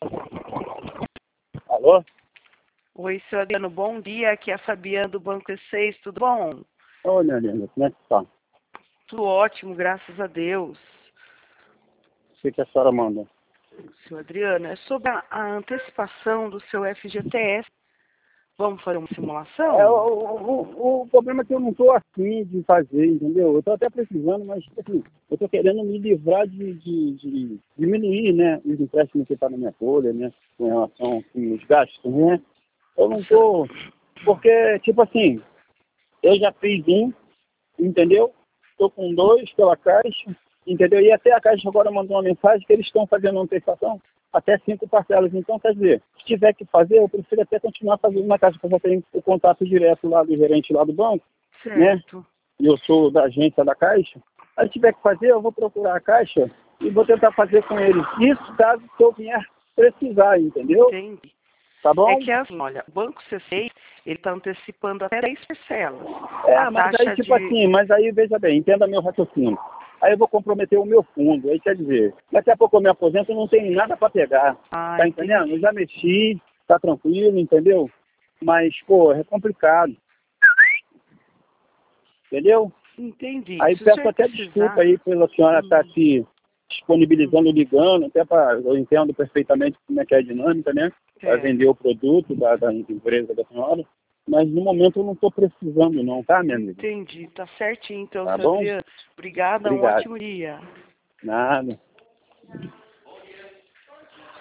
Alô? Oi, seu Adriano, bom dia. Aqui é a Fabiana do Banco E6, tudo bom? Ô, minha linda, como é que tá? Tudo ótimo, graças a Deus. O que a senhora manda? Seu Adriano, é sobre a antecipação do seu FGTS. Vamos fazer uma simulação? O problema é que eu não tô afim de fazer, entendeu? Eu tô até precisando, mas assim, eu tô querendo me livrar de diminuir, né, os empréstimos que tá na minha folha, né, com relação assim, aos gastos, né? Eu não tô, porque, tipo assim, eu já fiz um, entendeu? Estou com dois pela Caixa, entendeu? E até a Caixa agora mandou uma mensagem que eles estão fazendo uma antecipação até 5 parcelas. Então, quer dizer, se tiver que fazer, eu prefiro até continuar fazendo na Caixa, porque eu já tenho o contato direto lá do gerente lá do banco, né? Certo. E eu sou da agência da Caixa. Aí, se tiver que fazer, eu vou procurar a Caixa e vou tentar fazer com eles. Isso caso eu vier precisar, entendeu? Entendi. Tá bom? É que é assim, olha, o Banco C6, ele está antecipando até 10 parcelas. A Mas aí, taxa tipo de... assim, mas aí, veja bem, entenda meu raciocínio. Aí eu vou comprometer o meu fundo. Aí quer dizer, daqui a pouco eu me aposento e não tenho nada para pegar. Tá entendendo? entendi. Eu já mexi, tá tranquilo, entendeu? Mas, pô, é complicado. Entendeu? Entendi. Aí Se o peço senhor até precisar... desculpa aí pela senhora estar se disponibilizando, ligando, até para eu entendo perfeitamente como é que é a dinâmica, né? Para É, vender o produto da empresa da senhora. Mas no momento eu não estou precisando não, tá, minha amiga? entendi. Tá certinho, então, Tá seu bom? Adriano. Obrigada, um Obrigado. ótimo dia. Nada.